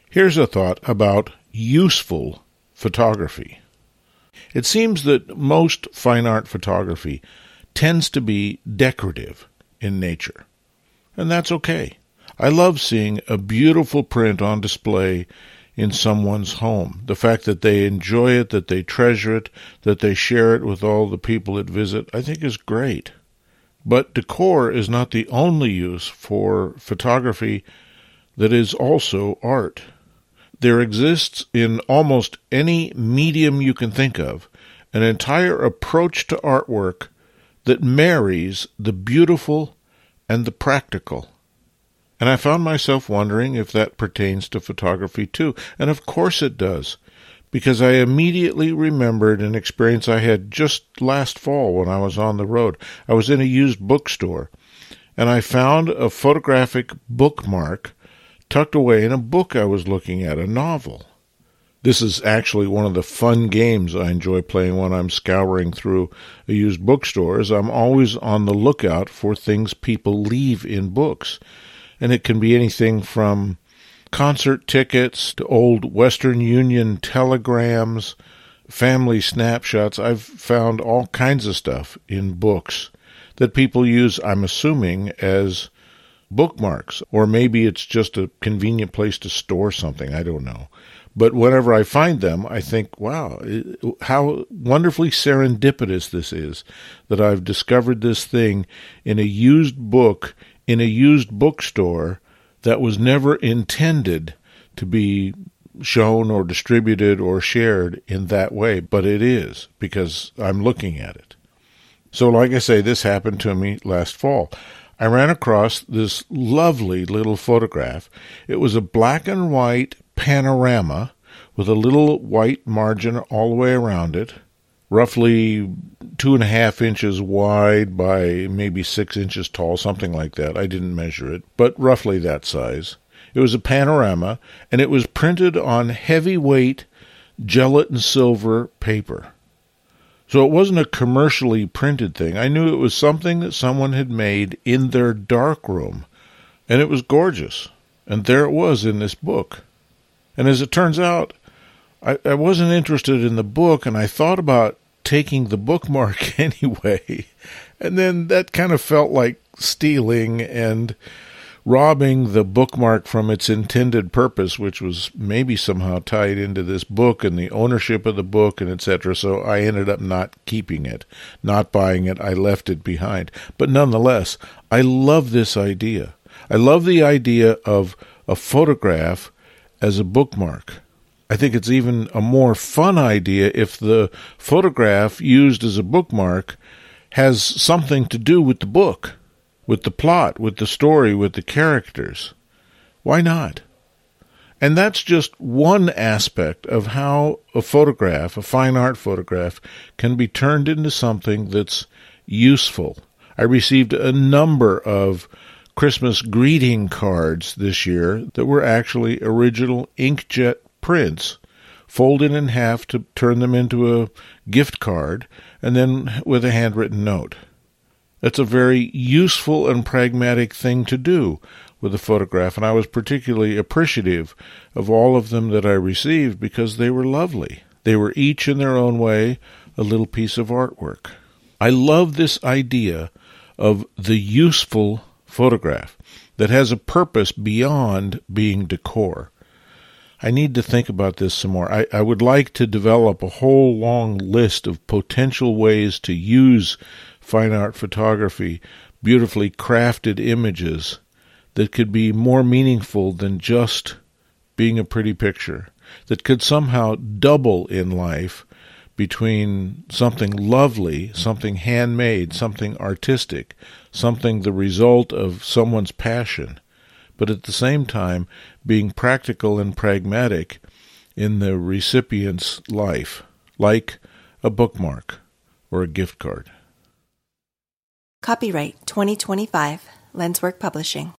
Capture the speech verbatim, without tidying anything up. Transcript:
Here's a thought about useful photography. It seems that most fine art photography tends to be decorative in nature, and that's okay. I love seeing a beautiful print on display in someone's home. The fact that they enjoy it, that they treasure it, that they share it with all the people that visit, I think is great. But decor is not the only use for photography that is also art. There exists in almost any medium you can think of an entire approach to artwork that marries the beautiful and the practical. And I found myself wondering if that pertains to photography too. And of course it does, because I immediately remembered an experience I had just last fall when I was on the road. I was in a used bookstore, and I found a photographic bookmark tucked away in a book I was looking at, a novel. This is actually one of the fun games I enjoy playing when I'm scouring through a used bookstore, is I'm always on the lookout for things people leave in books. And it can be anything from concert tickets to old Western Union telegrams, family snapshots. I've found all kinds of stuff in books that people use, I'm assuming, as bookmarks. Or maybe it's just a convenient place to store something. I don't know. But whenever I find them, I think, wow, how wonderfully serendipitous this is that I've discovered this thing in a used book in a used bookstore that was never intended to be shown or distributed or shared in that way, but it is, because I'm looking at it. So like I say, this happened to me last fall. I ran across this lovely little photograph. It was a black and white panorama with a little white margin all the way around it, roughly two and a half inches wide by maybe six inches tall, something like that. I didn't measure it, but roughly that size. It was a panorama, and it was printed on heavyweight gelatin silver paper. So it wasn't a commercially printed thing. I knew it was something that someone had made in their darkroom, and it was gorgeous. And there it was in this book. And as it turns out, I, I wasn't interested in the book, and I thought about taking the bookmark anyway. And then that kind of felt like stealing and robbing the bookmark from its intended purpose, which was maybe somehow tied into this book and the ownership of the book and et cetera. So I ended up not keeping it, not buying it. I left it behind. But nonetheless, I love this idea. I love the idea of a photograph as a bookmark. I think it's even a more fun idea if the photograph used as a bookmark has something to do with the book, with the plot, with the story, with the characters. Why not? And that's just one aspect of how a photograph, a fine art photograph, can be turned into something that's useful. I received a number of Christmas greeting cards this year that were actually original inkjet prints, folded in half to turn them into a gift card, and then with a handwritten note. That's a very useful and pragmatic thing to do with a photograph, and I was particularly appreciative of all of them that I received because they were lovely. They were each in their own way a little piece of artwork. I love this idea of the useful photograph that has a purpose beyond being decor. I need to think about this some more. I, I would like to develop a whole long list of potential ways to use fine art photography, beautifully crafted images that could be more meaningful than just being a pretty picture, that could somehow double in life between something lovely, something handmade, something artistic, something the result of someone's passion, but at the same time being practical and pragmatic in the recipient's life, like a bookmark or a gift card. Copyright twenty twenty-five, Lenswork Publishing.